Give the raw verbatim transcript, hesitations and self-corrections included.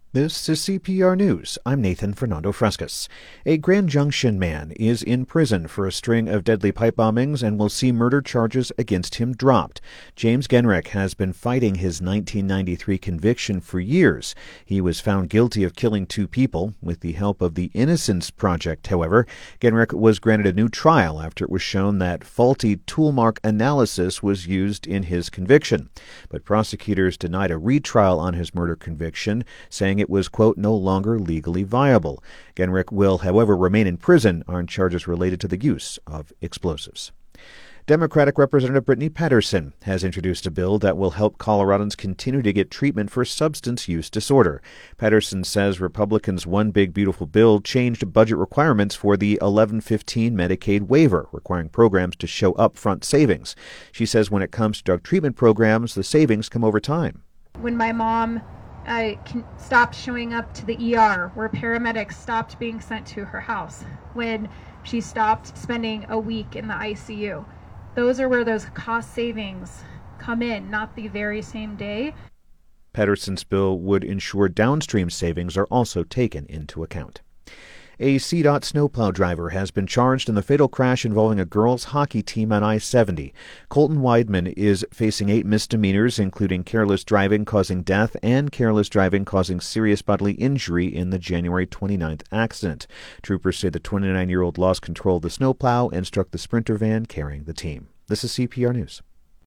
This is C P R News. I'm Nathan Fernando Frescas. A Grand Junction man is in prison for a string of deadly pipe bombings and will see murder charges against him dropped. James Genrick has been fighting his nineteen ninety-three conviction for years. He was found guilty of killing two people. With the help of the Innocence Project, however, Genrick was granted a new trial after it was shown that faulty tool mark analysis was used in his conviction. But prosecutors denied a retrial on his murder conviction, saying it was, quote, no longer legally viable. Genrick will, however, remain in prison on charges related to the use of explosives. Democratic Representative Brittany Patterson has introduced a bill that will help Coloradans continue to get treatment for substance use disorder. Patterson says Republicans' One Big Beautiful Bill changed budget requirements for the eleven fifteen Medicaid waiver, requiring programs to show upfront savings. She says when it comes to drug treatment programs, the savings come over time. When my mom I can, stopped showing up to the E R, where paramedics stopped being sent to her house, when she stopped spending a week in the I C U. Those are where those cost savings come in, not the very same day. Patterson's bill would ensure downstream savings are also taken into account. A C DOT snowplow driver has been charged in the fatal crash involving a girls' hockey team on I seventy. Colton Weidman is facing eight misdemeanors, including careless driving causing death and careless driving causing serious bodily injury in the January twenty-ninth accident. Troopers say the twenty-nine-year-old lost control of the snowplow and struck the Sprinter van carrying the team. This is C P R News.